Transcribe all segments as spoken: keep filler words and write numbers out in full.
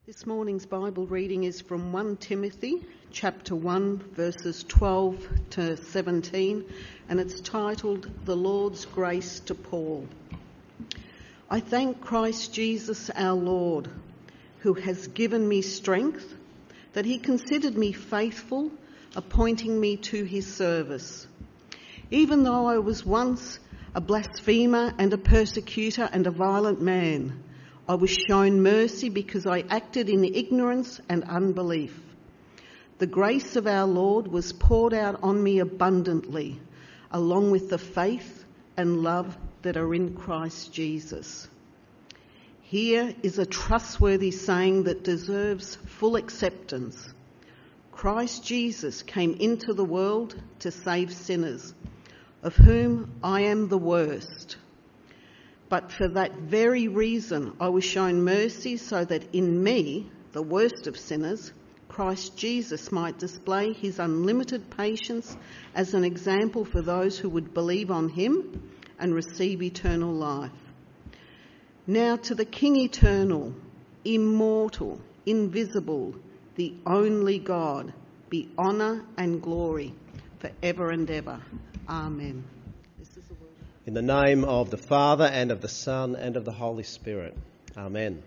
This morning's Bible reading is from First Timothy chapter one verses twelve to seventeen, and it's titled The Lord's Grace to Paul. I thank Christ Jesus our Lord, who has given me strength, that he considered me faithful, appointing me to his service. Even though I was once a blasphemer and a persecutor and a violent man, I was shown mercy because I acted in ignorance and unbelief. The grace of our Lord was poured out on me abundantly, along with the faith and love that are in Christ Jesus. Here is a trustworthy saying that deserves full acceptance. Christ Jesus came into the world to save sinners, of whom I am the worst. But for that very reason I was shown mercy, so that in me, the worst of sinners, Christ Jesus might display his unlimited patience as an example for those who would believe on him and receive eternal life. Now to the King eternal, immortal, invisible, the only God, be honour and glory forever and ever. Amen. In the name of the Father, and of the Son, and of the Holy Spirit. Amen.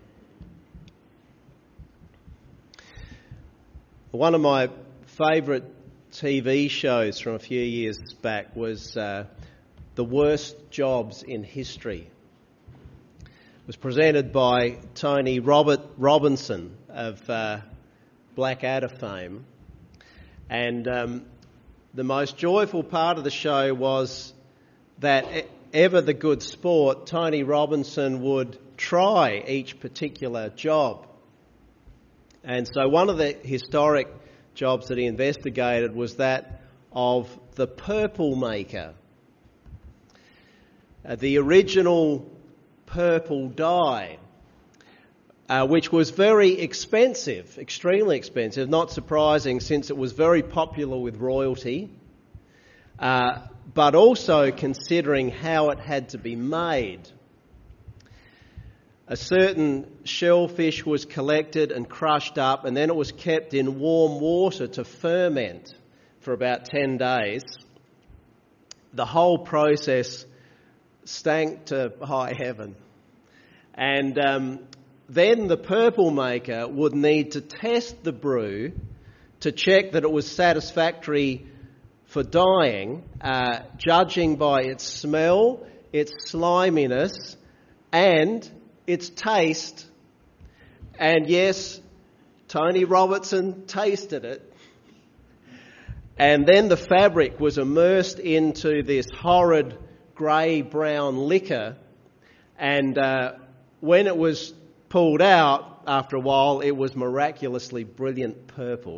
One of my favourite T V shows from a few years back was uh, The Worst Jobs in History. It was presented by Tony Robert Robinson of uh, Blackadder fame. And um, the most joyful part of the show was that ever the good sport, Tony Robinson would try each particular job. And so one of the historic jobs that he investigated was that of the purple maker. Uh, the original purple dye, uh, which was very expensive, extremely expensive, not surprising since it was very popular with royalty. Uh, but also considering how it had to be made. A certain shellfish was collected and crushed up, and then it was kept in warm water to ferment for about ten days. The whole process stank to high heaven. And um, then the purple maker would need to test the brew to check that it was satisfactory for dyeing, uh, judging by its smell, its sliminess, and its taste. And yes, Tony Robertson tasted it. And then the fabric was immersed into this horrid grey-brown liquor, and uh, when it was pulled out, after a while, it was miraculously brilliant purple.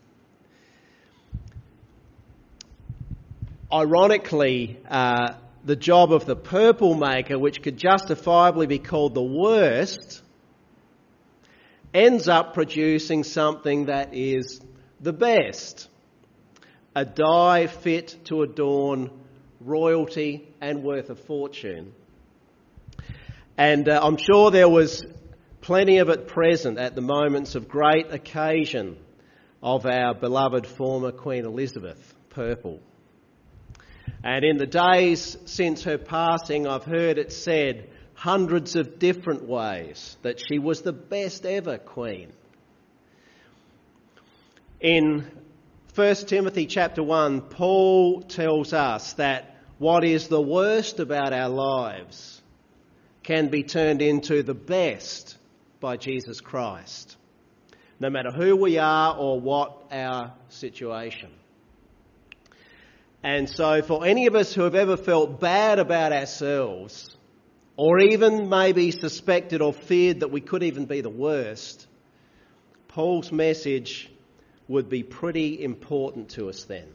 Ironically, uh, the job of the purple maker, which could justifiably be called the worst, ends up producing something that is the best. A dye fit to adorn royalty and worth a fortune. And uh, I'm sure there was plenty of it present at the moments of great occasion of our beloved former Queen Elizabeth, purple. And in the days since her passing, I've heard it said hundreds of different ways that she was the best ever queen. In First Timothy chapter one, Paul tells us that what is the worst about our lives can be turned into the best by Jesus Christ, no matter who we are or what our situation. And so for any of us who have ever felt bad about ourselves, or even maybe suspected or feared that we could even be the worst, Paul's message would be pretty important to us then.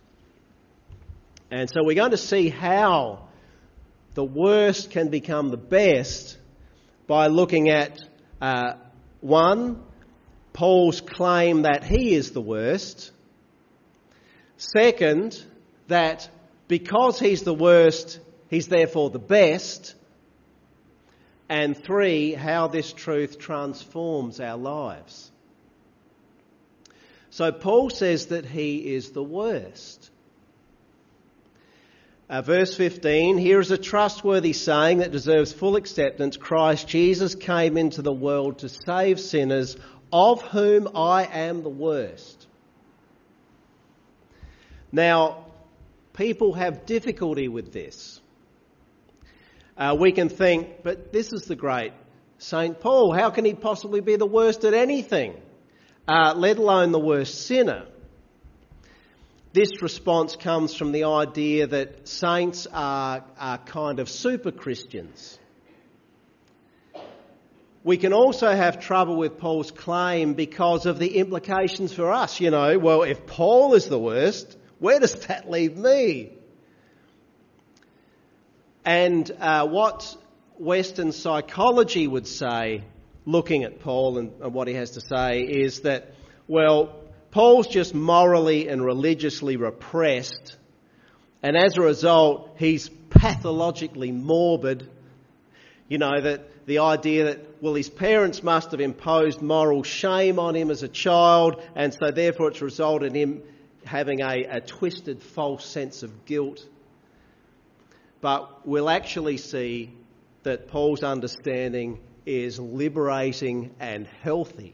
And so we're going to see how the worst can become the best by looking at, uh, one, Paul's claim that he is the worst. Second, that because he's the worst, he's therefore the best. and three, how this truth transforms our lives. So Paul says that he is the worst. Uh, verse fifteen, here is a trustworthy saying that deserves full acceptance. Christ Jesus came into the world to save sinners, of whom I am the worst. Now, people have difficulty with this. Uh, we can think, but this is the great Saint Paul. How can he possibly be the worst at anything, uh, let alone the worst sinner? This response comes from the idea that saints are, are kind of super Christians. We can also have trouble with Paul's claim because of the implications for us. You know, well, if Paul is the worst, where does that leave me? And uh, what Western psychology would say, looking at Paul and, and what he has to say, is that, well, Paul's just morally and religiously repressed, and as a result, he's pathologically morbid. You know, that the idea that, well, his parents must have imposed moral shame on him as a child, and so therefore it's resulted in him having a, a twisted, false sense of guilt. But we'll actually see that Paul's understanding is liberating and healthy.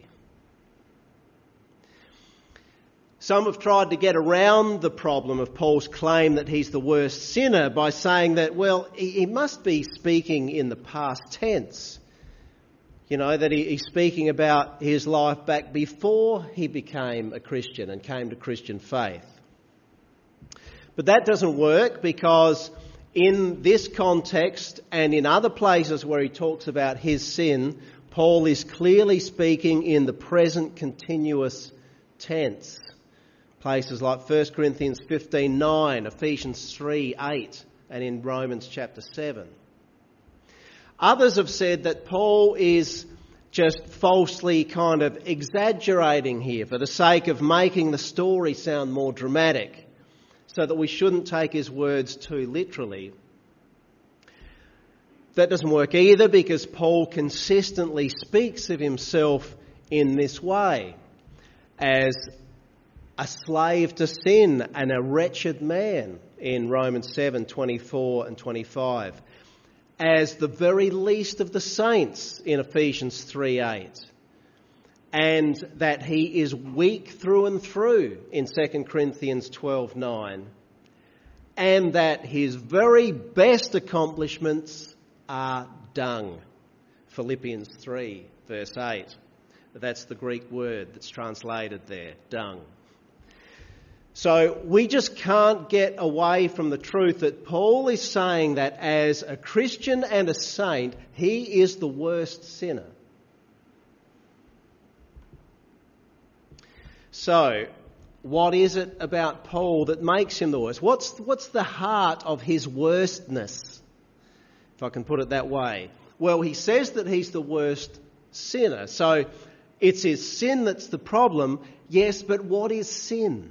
Some have tried to get around the problem of Paul's claim that he's the worst sinner by saying that, well, he, he must be speaking in the past tense. You know, that he, he's speaking about his life back before he became a Christian and came to Christian faith. But that doesn't work, because in this context and in other places where he talks about his sin, Paul is clearly speaking in the present continuous tense. Places like First Corinthians fifteen nine, Ephesians three eight, and in Romans chapter seven. Others have said that Paul is just falsely kind of exaggerating here for the sake of making the story sound more dramatic, so that we shouldn't take his words too literally. That doesn't work either, because Paul consistently speaks of himself in this way, as a slave to sin and a wretched man in Romans seven twenty-four and twenty-five, as the very least of the saints in Ephesians three eight, and that he is weak through and through in Second Corinthians twelve nine, and that his very best accomplishments are dung, Philippians three verse eight. That's the Greek word that's translated there, dung. So we just can't get away from the truth that Paul is saying that as a Christian and a saint, he is the worst sinner. So, what is it about Paul that makes him the worst? What's, what's the heart of his worstness, if I can put it that way? Well, he says that he's the worst sinner. So, it's his sin that's the problem. Yes, but what is sin?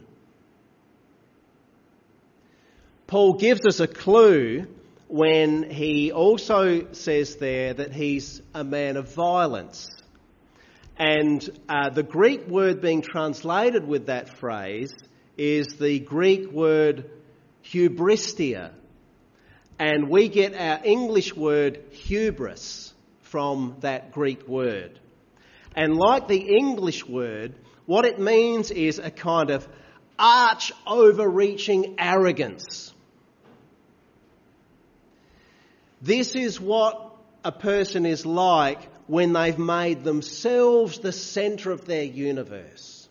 Paul gives us a clue when he also says there that he's a man of violence. And uh, the Greek word being translated with that phrase is the Greek word hubristia. And we get our English word hubris from that Greek word. And like the English word, what it means is a kind of arch overreaching arrogance. This is what a person is like when they've made themselves the centre of their universe.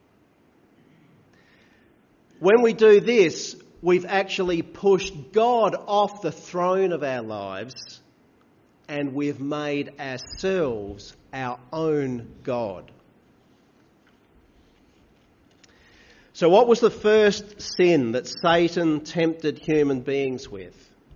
When we do this, we've actually pushed God off the throne of our lives, and we've made ourselves our own God. So what was the first sin that Satan tempted human beings with?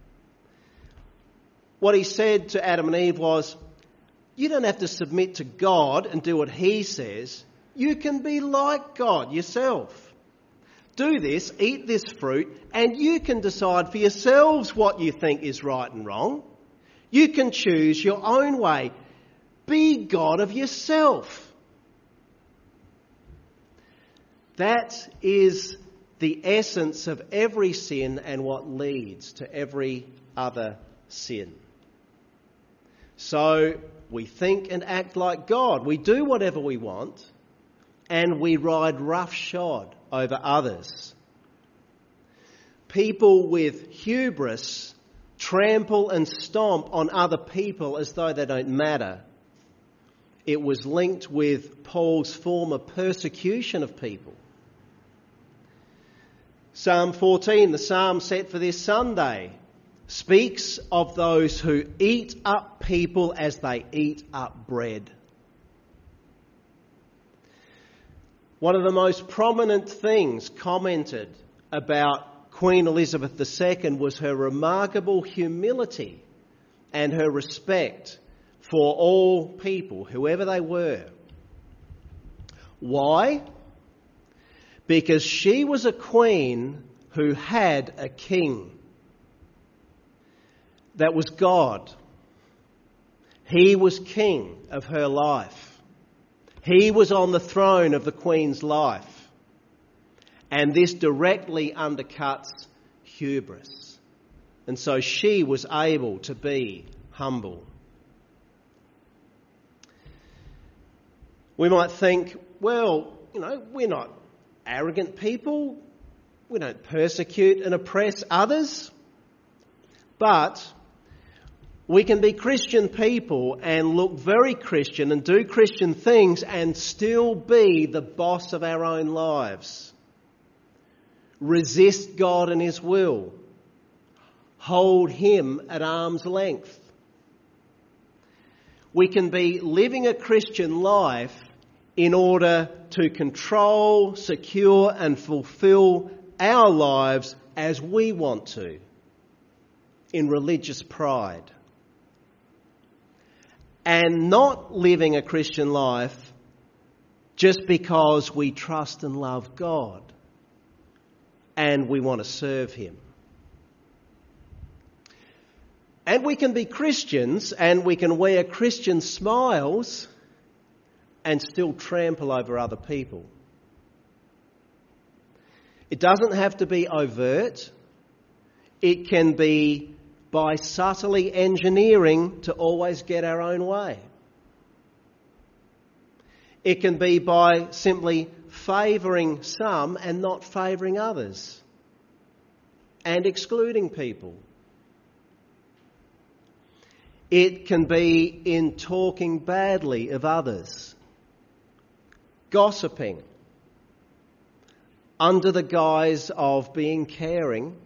What he said to Adam and Eve was, you don't have to submit to God and do what he says. You can be like God yourself. Do this, eat this fruit, and you can decide for yourselves what you think is right and wrong. You can choose your own way. Be God of yourself. That is the essence of every sin and what leads to every other sin. So we think and act like God. We do whatever we want and we ride roughshod over others. People with hubris trample and stomp on other people as though they don't matter. It was linked with Paul's former persecution of people. Psalm fourteen, the psalm set for this Sunday, speaks of those who eat up people as they eat up bread. One of the most prominent things commented about Queen Elizabeth the Second was her remarkable humility and her respect for all people, whoever they were. Why? Because she was a queen who had a king. That was God. He was king of her life. He was on the throne of the queen's life. And this directly undercuts hubris. And so she was able to be humble. We might think, well, you know, we're not arrogant people. We don't persecute and oppress others. But we can be Christian people and look very Christian and do Christian things and still be the boss of our own lives. Resist God and His will. Hold Him at arm's length. We can be living a Christian life in order to control, secure and fulfill our lives as we want to, in religious pride. And not living a Christian life just because we trust and love God and we want to serve Him. And we can be Christians and we can wear Christian smiles and still trample over other people. It doesn't have to be overt. It can be by subtly engineering to always get our own way. It can be by simply favouring some and not favouring others, and excluding people. It can be in talking badly of others, gossiping, under the guise of being caring.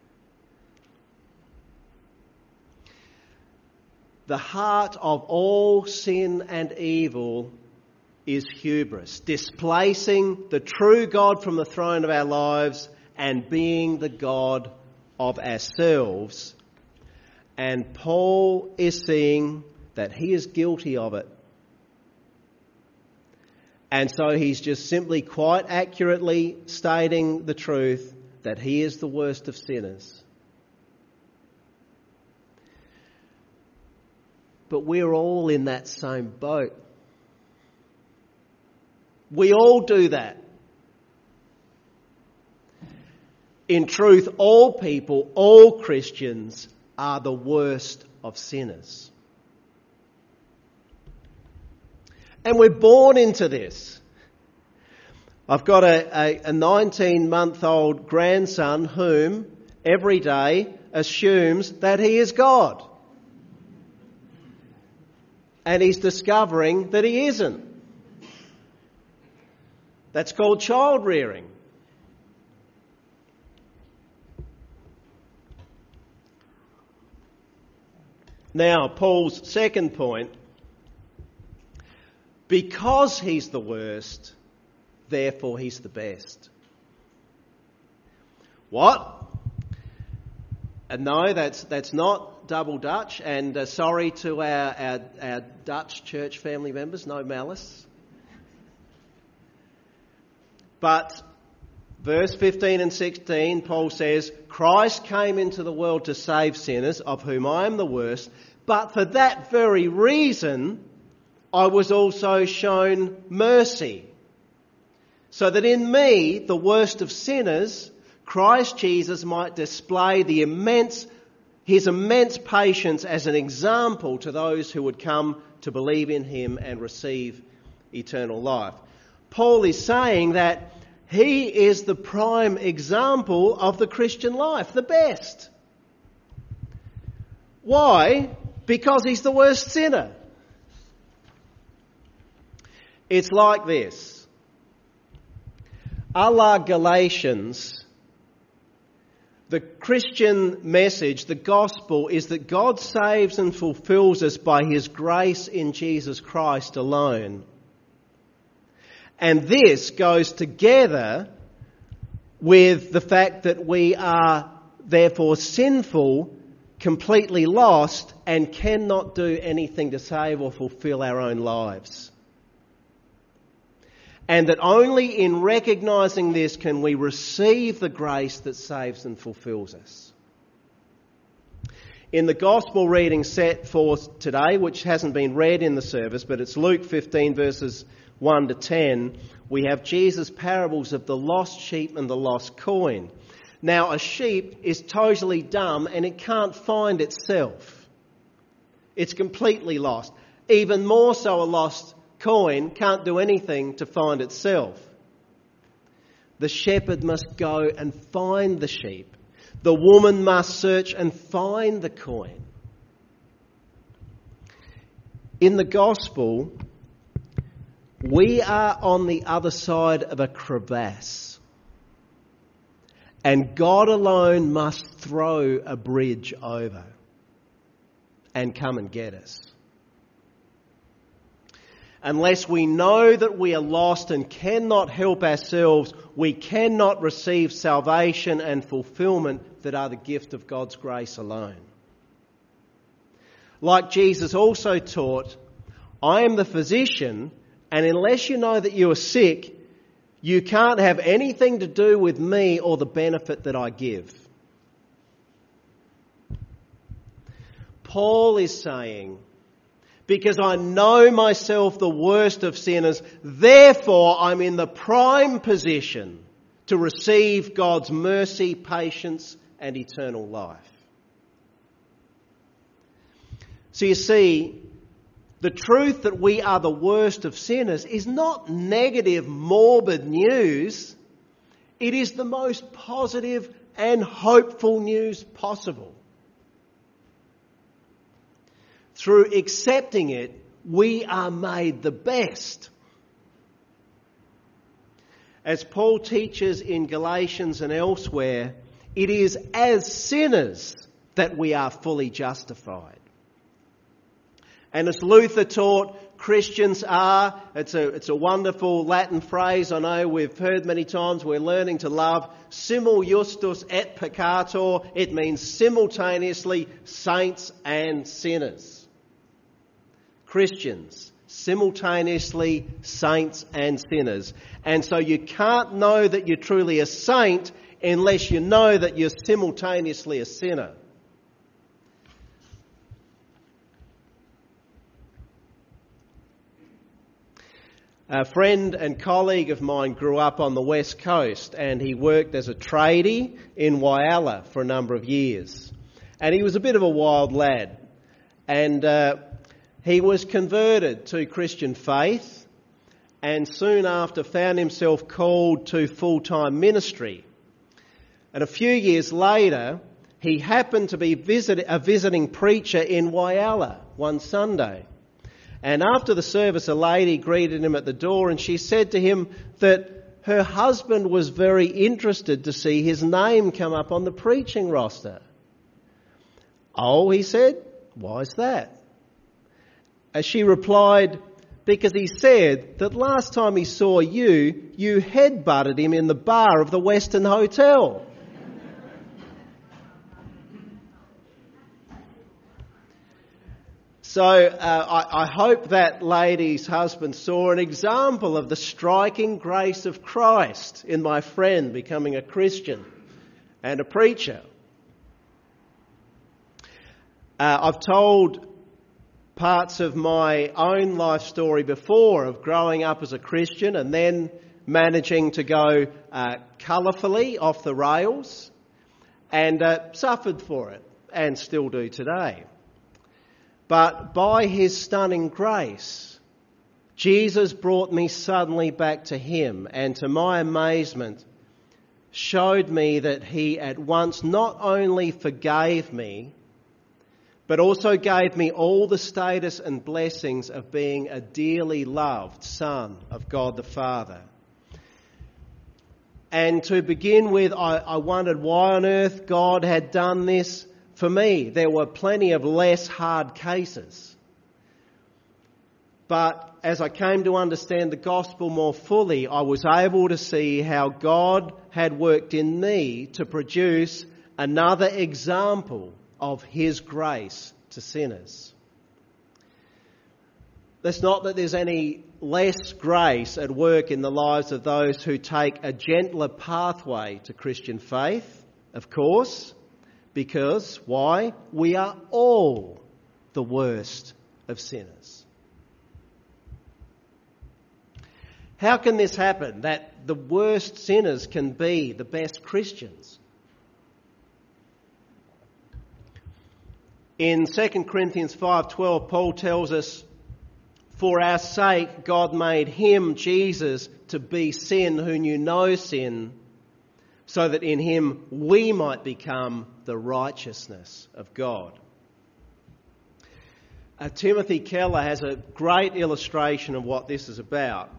The heart of all sin and evil is hubris, displacing the true God from the throne of our lives and being the God of ourselves. And Paul is seeing that he is guilty of it. And so he's just simply quite accurately stating the truth that he is the worst of sinners. But we're all in that same boat. We all do that. In truth, all people, all Christians are the worst of sinners. And we're born into this. I've got a, a, a nineteen-month-old grandson whom every day assumes that he is God. And he's discovering that he isn't. That's called child rearing. Now, Paul's second point. Because he's the worst, therefore he's the best. What? And no, that's that's not double Dutch. And uh, sorry to our, our, our Dutch church family members, no malice. But verse fifteen and sixteen, Paul says, Christ came into the world to save sinners, of whom I am the worst, but for that very reason, I was also shown mercy, so that in me, the worst of sinners, Christ Jesus might display the immense, his immense patience as an example to those who would come to believe in him and receive eternal life. Paul is saying that he is the prime example of the Christian life, the best. Why? Because he's the worst sinner. It's like this. A la Galatians, the Christian message, the gospel, is that God saves and fulfills us by his grace in Jesus Christ alone. And this goes together with the fact that we are therefore sinful, completely lost, and cannot do anything to save or fulfill our own lives. And that only in recognising this can we receive the grace that saves and fulfills us. In the gospel reading set for today, which hasn't been read in the service, but it's Luke fifteen verses one to ten, we have Jesus' parables of the lost sheep and the lost coin. Now, a sheep is totally dumb and it can't find itself. It's completely lost. Even more so, a lost coin can't do anything to find itself. The shepherd must go and find the sheep. The woman must search and find the coin. In the gospel, we are on the other side of a crevasse, and God alone must throw a bridge over and come and get us. Unless we know that we are lost and cannot help ourselves, we cannot receive salvation and fulfilment that are the gift of God's grace alone. Like Jesus also taught, I am the physician, and unless you know that you are sick, you can't have anything to do with me or the benefit that I give. Paul is saying, because I know myself the worst of sinners, therefore I'm in the prime position to receive God's mercy, patience, and eternal life. So you see, the truth that we are the worst of sinners is not negative, morbid news. It is the most positive and hopeful news possible. Through accepting it, we are made the best. As Paul teaches in Galatians and elsewhere, it is as sinners that we are fully justified. And as Luther taught, Christians are, it's a, it's a wonderful Latin phrase I know we've heard many times, we're learning to love, simul justus et peccator. It means simultaneously saints and sinners. Christians, simultaneously saints and sinners. And so you can't know that you're truly a saint unless you know that you're simultaneously a sinner. A friend and colleague of mine grew up on the West Coast, and he worked as a tradie in Whyalla for a number of years. And he was a bit of a wild lad. And uh, he was converted to Christian faith, and soon after found himself called to full-time ministry. And a few years later, he happened to be visit- a visiting preacher in Whyalla one Sunday. And after the service, a lady greeted him at the door, and she said to him that her husband was very interested to see his name come up on the preaching roster. Oh, he said, why is that? As she replied, because he said that last time he saw you, you headbutted him in the bar of the Western Hotel. So uh, I, I hope that lady's husband saw an example of the striking grace of Christ in my friend becoming a Christian and a preacher. Uh, I've told parts of my own life story before of growing up as a Christian and then managing to go uh, colourfully off the rails, and uh, suffered for it and still do today. But by his stunning grace, Jesus brought me suddenly back to him, and to my amazement showed me that he at once not only forgave me, but also gave me all the status and blessings of being a dearly loved son of God the Father. And to begin with, I, I wondered why on earth God had done this for me. There were plenty of less hard cases. But as I came to understand the gospel more fully, I was able to see how God had worked in me to produce another example of his grace to sinners. It's not that there's any less grace at work in the lives of those who take a gentler pathway to Christian faith, of course, because, why? We are all the worst of sinners. How can this happen, that the worst sinners can be the best Christians? In Second Corinthians five twelve, Paul tells us, "For our sake God made him, Jesus, to be sin who knew no sin, so that in him we might become the righteousness of God." Uh, Timothy Keller has a great illustration of what this is about.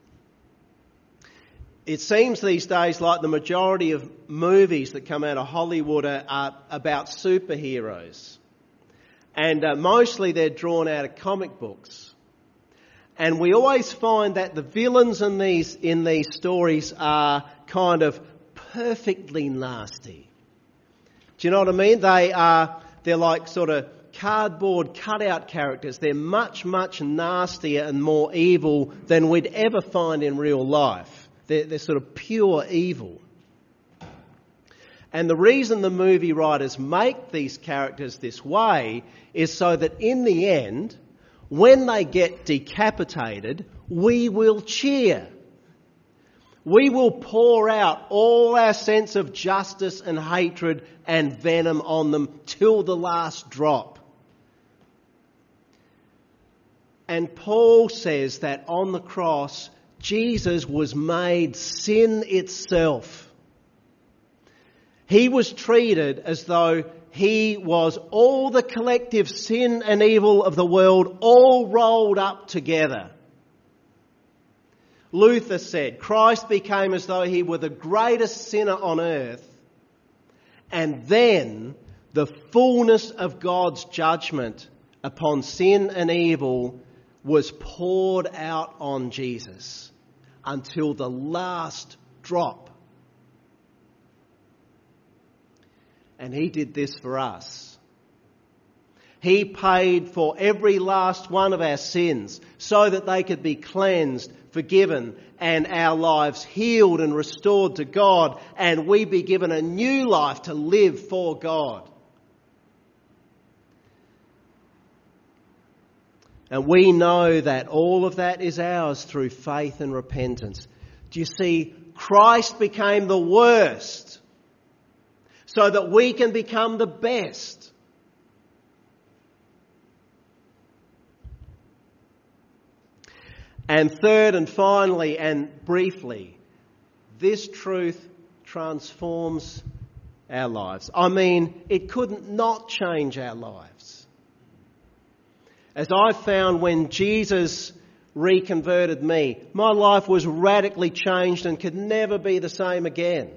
It seems these days like the majority of movies that come out of Hollywood are, are about superheroes. And uh, mostly they're drawn out of comic books. And we always find that the villains in these in these stories are kind of perfectly nasty. Do you know what I mean? They are, they're like sort of cardboard cutout characters. They're much, much nastier and more evil than we'd ever find in real life. They're, they're sort of pure evil. And the reason the movie writers make these characters this way is so that in the end, when they get decapitated, we will cheer. We will pour out all our sense of justice and hatred and venom on them till the last drop. And Paul says that on the cross, Jesus was made sin itself. He was treated as though he was all the collective sin and evil of the world all rolled up together. Luther said, Christ became as though he were the greatest sinner on earth, and then the fullness of God's judgment upon sin and evil was poured out on Jesus until the last drop. And he did this for us. He paid for every last one of our sins so that they could be cleansed, forgiven, and our lives healed and restored to God, and we be given a new life to live for God. And we know that all of that is ours through faith and repentance. Do you see? Christ became the worst so that we can become the best. And third and finally and briefly, this truth transforms our lives. I mean, it couldn't not change our lives. As I found when Jesus reconverted me, my life was radically changed and could never be the same again.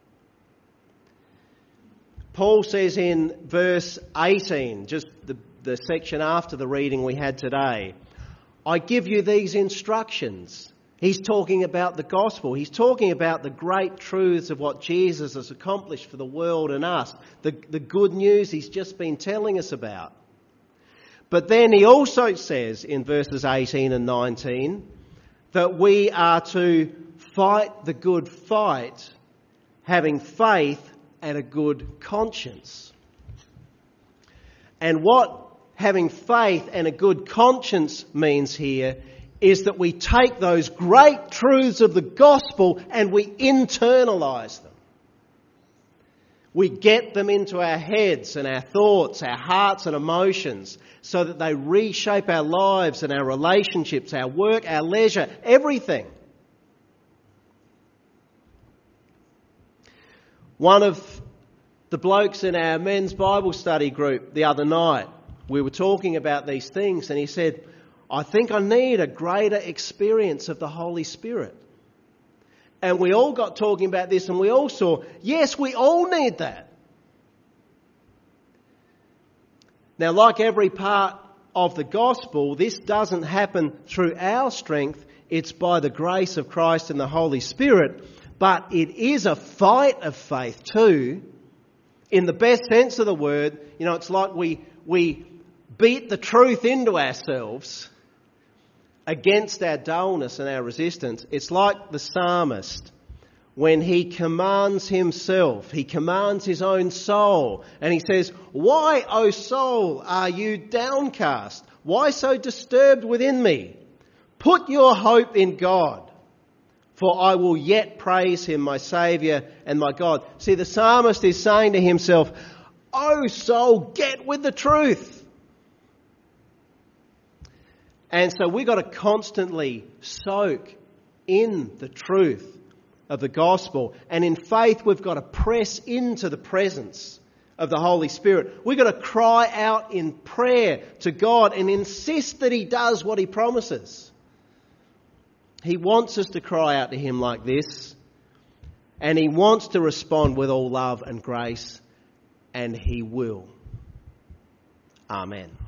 Paul says in verse eighteen, just the, the section after the reading we had today, I give you these instructions. He's talking about the gospel. He's talking about the great truths of what Jesus has accomplished for the world and us. The, the good news he's just been telling us about. But then he also says in verses eighteen and nineteen that we are to fight the good fight, having faith and a good conscience. And what having faith and a good conscience means here is that we take those great truths of the gospel and we internalise them. We get them into our heads and our thoughts, our hearts and emotions, so that they reshape our lives and our relationships, our work, our leisure, everything. One of the blokes in our men's Bible study group the other night, we were talking about these things, and he said, I think I need a greater experience of the Holy Spirit. And we all got talking about this, and we all saw, yes, we all need that. Now, like every part of the gospel, this doesn't happen through our strength. It's by the grace of Christ and the Holy Spirit. But it is a fight of faith too, in the best sense of the word. You know, it's like we we beat the truth into ourselves against our dullness and our resistance. It's like the psalmist when he commands himself, he commands his own soul, and he says, "Why, O soul, are you downcast? Why so disturbed within me? Put your hope in God, for I will yet praise him, my Saviour and my God." See, the psalmist is saying to himself, "Oh soul, get with the truth." And so we've got to constantly soak in the truth of the gospel. And in faith, we've got to press into the presence of the Holy Spirit. We've got to cry out in prayer to God and insist that he does what he promises. He wants us to cry out to him like this, and he wants to respond with all love and grace, and he will. Amen.